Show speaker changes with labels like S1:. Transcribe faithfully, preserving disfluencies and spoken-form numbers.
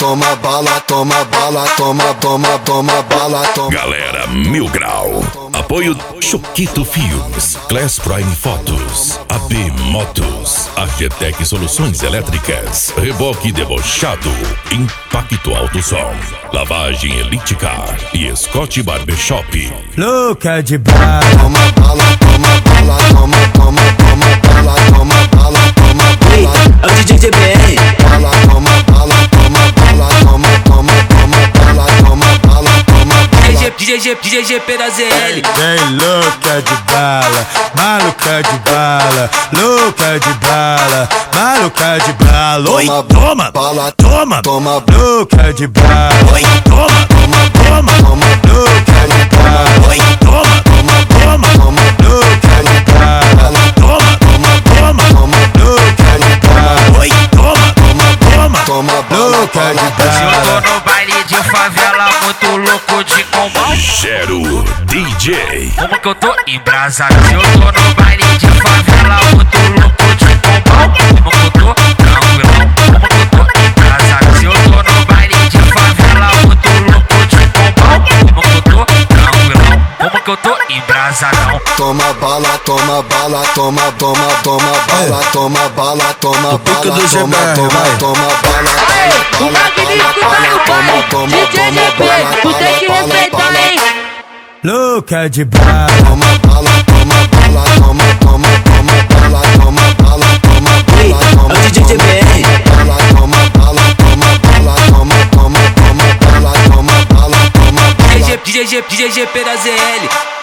S1: toma bala, toma bala, toma, toma, toma bala, toma.
S2: Galera Mil Grau. Apoio Choquito Filmes, Class Prime Fotos, A B Motos, Argetec Soluções Elétricas, Reboque Debochado, Impacto Alto Som, Lavagem Elite Car e Scott Barbershop.
S3: Louca de bala.
S1: Toma bala, toma bala, toma, toma, toma bala, toma bala, toma bala.
S4: É o D J G B R.
S1: Bala, toma bala, toma bala, toma, toma, toma bala, toma bala, toma bala.
S4: D J G, D J G P da Z L.
S3: Vem louca de bala, maluca de bala, louca de bala, maluca de bala. Oi, toma,
S1: bala,
S3: toma,
S1: toma,
S3: louca de bala. Oi, toma, toma, toma,
S1: toma,
S3: louca de bala. Oi, toma, toma, toma, toma, louca de bala. Toma, toma, toma, toma, louca de bala. Oi, toma, toma, toma,
S1: toma bala,
S3: louca de
S5: Se eu
S3: bala.
S5: tô no baile de favela, muito louco de combão.
S2: Gero D J.
S5: Como que eu tô embrasado? Se eu tô no baile de favela, muito louco de combão. Como que eu tô tranquilão? Como que eu tô embrasado? Se eu tô no baile de favela, muito louco de combão. Como que eu tô tranquilão? Como que eu tô embrasadão?
S1: Toma bala, toma bala, toma, toma, toma bala, toma bala, toma bala, toma, toma, toma bala,
S6: O magnífico velho pai, D J G P, tu tem que respeitar, hein?
S3: Louca de bala.
S1: toma bala, toma bala, toma, toma, toma bala, toma bala, toma bala, toma,
S4: É o D J G B R.
S1: bala, toma bala, toma bala, toma, toma, toma bala, toma bala, toma bala.
S4: D J G, D J G P da Z L.